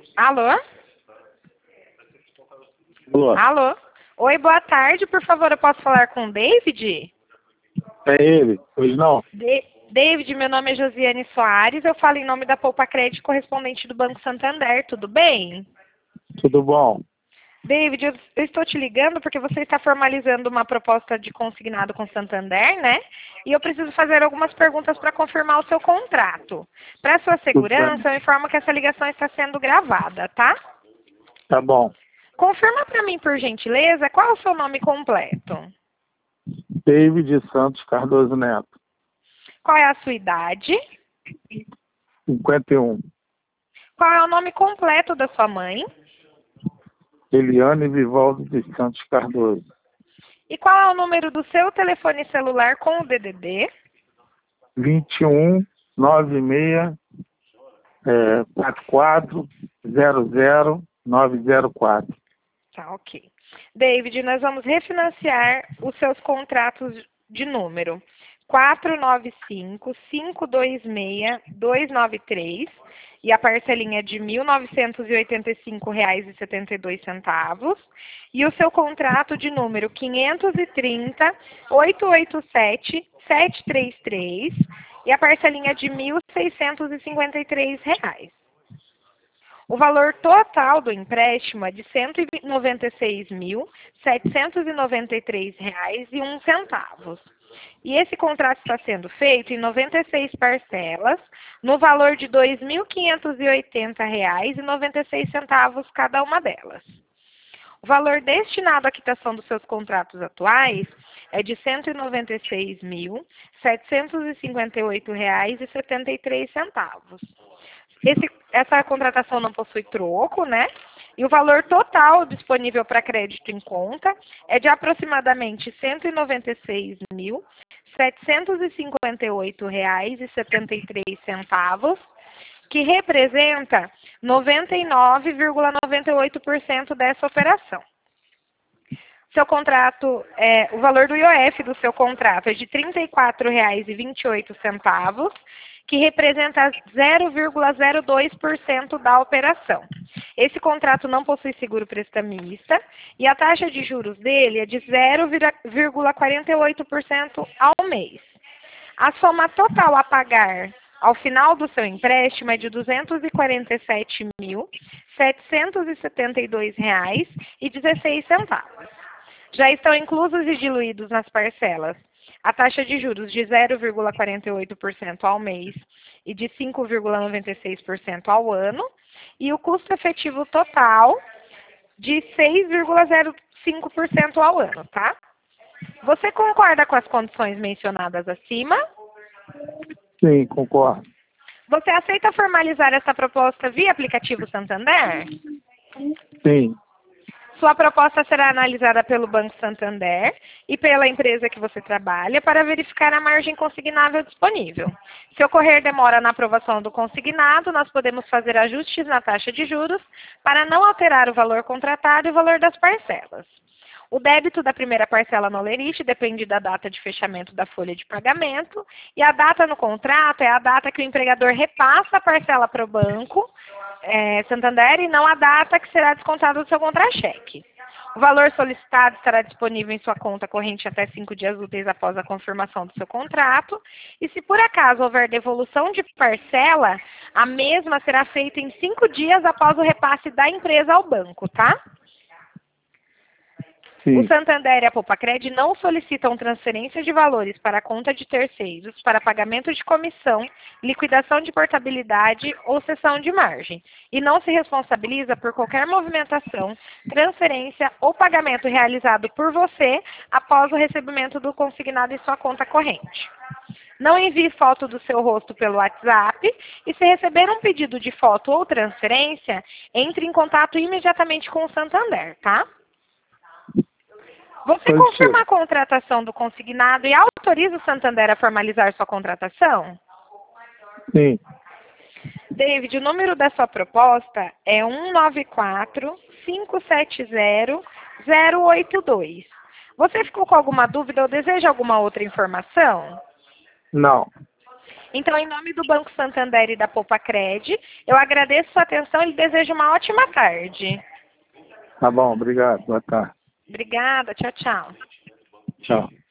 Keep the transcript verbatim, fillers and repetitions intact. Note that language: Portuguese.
Alô? Alô, Alô? Oi, boa tarde. Por favor, eu posso falar com o David? é ele? Pois não? De- David, meu nome é Josiane Soares. Eu falo em nome da Poupa Crédito, correspondente do Banco Santander. Tudo bem? Tudo bom? David, eu eu estou te ligando porque você está formalizando uma proposta de consignado com o Santander, né? E eu preciso fazer algumas perguntas para confirmar o seu contrato. Para sua Tudo bem. segurança, eu informo que essa ligação está sendo gravada, tá? Tá bom. Confirma para mim, por gentileza, qual é o seu nome completo? David Santos Cardoso Neto, Qual é a sua idade? cinquenta e um. Qual é o nome completo da sua mãe? Eliane Vivaldo de Santos Cardoso, E qual é o número do seu telefone celular com o D D D? vinte e um, noventa e seis, é, quarenta e quatro, zero zero, nove zero quatro. Tá, ok. David, nós vamos refinanciar os seus contratos de número quatro nove cinco, cinco dois seis, dois nove três e a parcelinha de mil novecentos e oitenta e cinco reais e setenta e dois centavos e o seu contrato de número quinhentos e trinta, oitocentos e oitenta e sete, setecentos e trinta e três e a parcelinha de mil seiscentos e cinquenta e três reais. O valor total do empréstimo é de cento e noventa e seis mil, setecentos e noventa e três reais e um centavos. E esse contrato está sendo feito em noventa e seis parcelas, no valor de dois mil quinhentos e oitenta reais e noventa e seis centavos cada uma delas. O valor destinado à quitação dos seus contratos atuais é de cento e noventa e seis mil, setecentos e cinquenta e oito reais e setenta e três centavos. Esse, essa contratação não possui troco, né? E o valor total disponível para crédito em conta é de aproximadamente cento e noventa e seis mil, setecentos e cinquenta e oito reais e setenta e três centavos, que representa noventa e nove vírgula noventa e oito por cento dessa operação. Seu contrato, é, o valor do I O F do seu contrato é de trinta e quatro reais e vinte e oito centavos, que representa zero vírgula zero dois por cento da operação. Esse contrato não possui seguro prestamista e a taxa de juros dele é de zero vírgula quarenta e oito por cento ao mês. A soma total a pagar ao final do seu empréstimo é de duzentos e quarenta e sete mil, setecentos e setenta e dois reais e dezesseis centavos. Já estão inclusos e diluídos nas parcelas a taxa de juros de zero vírgula quarenta e oito por cento ao mês e de cinco vírgula noventa e seis por cento ao ano, e o custo efetivo total de seis vírgula zero cinco por cento ao ano, tá? Você concorda com as condições mencionadas acima? Sim, concordo. Você aceita formalizar essa proposta via aplicativo Santander? Sim, Sua proposta será analisada pelo Banco Santander e pela empresa que você trabalha para verificar a margem consignável disponível. Se ocorrer demora na aprovação do consignado, nós podemos fazer ajustes na taxa de juros para não alterar o valor contratado e o valor das parcelas. O débito da primeira parcela no Lerite depende da data de fechamento da folha de pagamento e a data no contrato é a data que o empregador repassa a parcela para o banco é, Santander e não a data que será descontada do seu contra-cheque. O valor solicitado estará disponível em sua conta corrente até cinco dias úteis após a confirmação do seu contrato e se por acaso houver devolução de parcela, a mesma será feita em cinco dias após o repasse da empresa ao banco, tá? sim. O Santander e a Poupa-Cred não solicitam transferência de valores para a conta de terceiros para pagamento de comissão, liquidação de portabilidade ou cessão de margem e não se responsabiliza por qualquer movimentação, transferência ou pagamento realizado por você após o recebimento do consignado em sua conta corrente. Não envie foto do seu rosto pelo WhatsApp e se receber um pedido de foto ou transferência, entre em contato imediatamente com o Santander, tá? Você Pode confirma ser. a contratação do consignado e autoriza o Santander a formalizar sua contratação? Sim, David, o número da sua proposta é um nove quatro, cinco sete zero, zero oito dois. Você ficou com alguma dúvida ou deseja alguma outra informação? não. Então, em nome do Banco Santander e da Poupa-Cred, eu agradeço sua atenção e lhe desejo uma ótima tarde. Tá bom, obrigado. Boa tarde. Obrigada, tchau, tchau. Tchau.